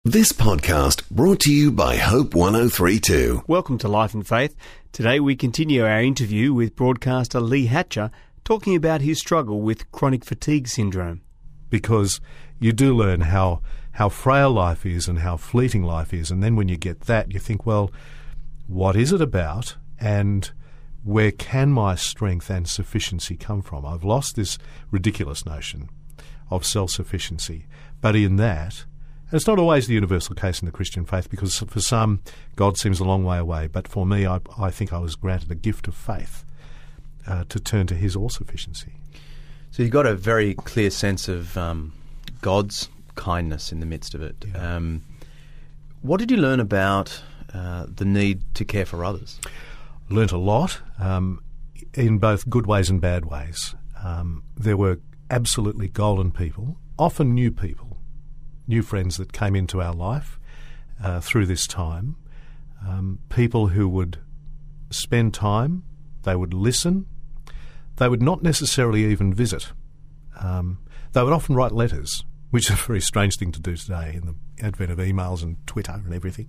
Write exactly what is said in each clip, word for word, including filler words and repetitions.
This podcast brought to you by Hope one oh three point two. Welcome to Life and Faith. Today we continue our interview with broadcaster Lee Hatcher, talking about his struggle with chronic fatigue syndrome. Because you do learn how how frail life is and how fleeting life is, and then when you get that, you think, well, what is it about, and where can my strength and sufficiency come from? I've lost this ridiculous notion of self-sufficiency, but in that, and it's not always the universal case in the Christian faith, because for some, God seems a long way away. But for me, I, I think I was granted a gift of faith uh, to turn to His all-sufficiency. So you've got a very clear sense of um, God's kindness in the midst of it. Yeah. Um, what did you learn about uh, the need to care for others? Learnt a lot, um, in both good ways and bad ways. Um, there were absolutely golden people, often new people, new friends that came into our life uh, through this time, um, people who would spend time, they would listen, they would not necessarily even visit. Um, they would often write letters, which is a very strange thing to do today in the advent of emails and Twitter and everything.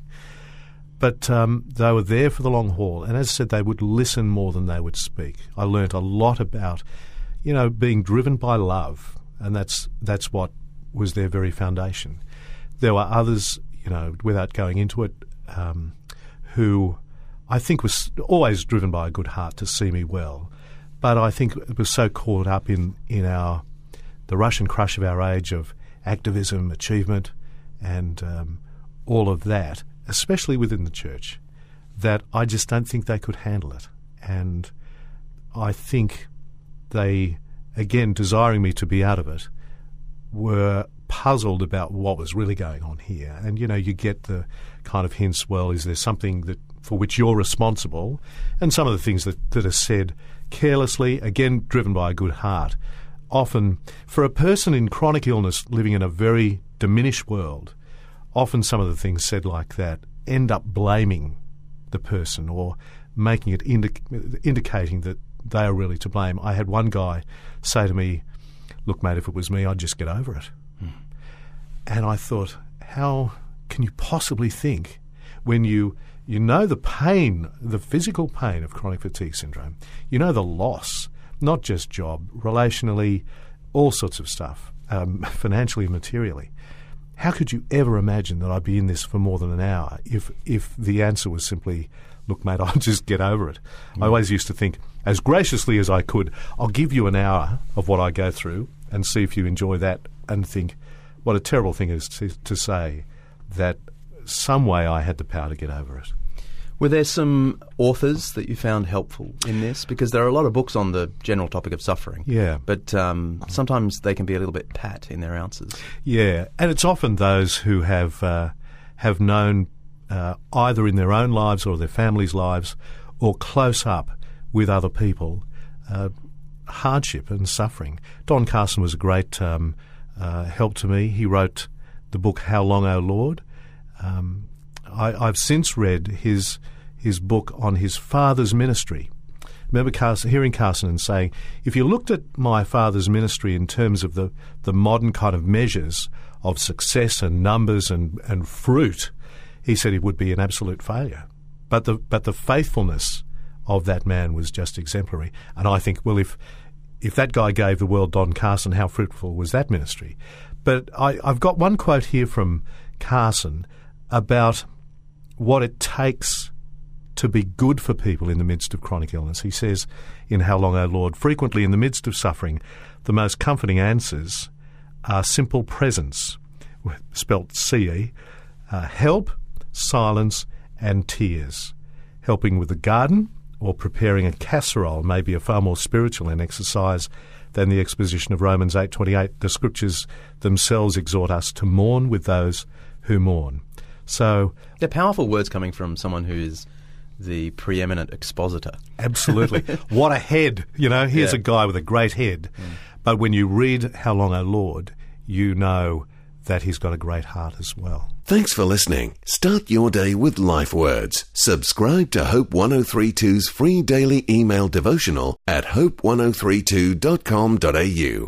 But um, they were there for the long haul, and as I said, they would listen more than they would speak. I learnt a lot about, you know, being driven by love, and that's that's what was their very foundation. There were others, you know, without going into it, um, who I think was always driven by a good heart to see me well, but I think it was so caught up in, in our the rush and crush of our age of activism, achievement, and um, all of that, especially within the church, that I just don't think they could handle it. And I think they, again, desiring me to be out of it, were puzzled about what was really going on here. And, you know, you get the kind of hints, well, is there something that for which you're responsible? And some of the things that, that are said carelessly, again, driven by a good heart. Often, for a person in chronic illness living in a very diminished world, often some of the things said like that end up blaming the person or making it indi- indicating that they are really to blame. I had one guy say to me, look, mate, if it was me, I'd just get over it. Mm. And I thought, how can you possibly think when you you know the pain, the physical pain of chronic fatigue syndrome, you know the loss, not just job, relationally, all sorts of stuff, um, financially and materially. How could you ever imagine that I'd be in this for more than an hour if if the answer was simply, look, mate, I'll just get over it? Mm. I always used to think, as graciously as I could, I'll give you an hour of what I go through and see if you enjoy that, and think what a terrible thing it is to, to say that some way I had the power to get over it. Were there some authors that you found helpful in this? Because there are a lot of books on the general topic of suffering. Yeah. But um, sometimes they can be a little bit pat in their answers. Yeah, and it's often those who have uh, have known uh, either in their own lives or their families' lives or close up with other people uh, hardship and suffering. Don Carson was a great um, uh, help to me. He wrote the book How Long, O Lord? Um, I, I've since read his his book on his father's ministry. I remember Carson, hearing Carson and saying, if you looked at my father's ministry in terms of the, the modern kind of measures of success and numbers and, and fruit, he said it would be an absolute failure. But the but the faithfulness of that man was just exemplary. And I think, well, if if that guy gave the world Don Carson, how fruitful was that ministry? But I, I've got one quote here from Carson about what it takes to be good for people in the midst of chronic illness. He says in How Long, O Lord, frequently in the midst of suffering, the most comforting answers are simple presence, spelt C E, uh, help, silence and tears. Helping with the garden or preparing a casserole may be a far more spiritual an exercise than the exposition of Romans eight twenty-eight. The Scriptures themselves exhort us to mourn with those who mourn. So they're powerful words coming from someone who is the preeminent expositor. Absolutely. What a head. You know, here's yeah. a guy with a great head. Mm. But when you read How Long, O Lord, you know that he's got a great heart as well. Thanks for listening. Start your day with Life Words. Subscribe to Hope one oh three two's free daily email devotional at hope one oh three two dot com dot a u.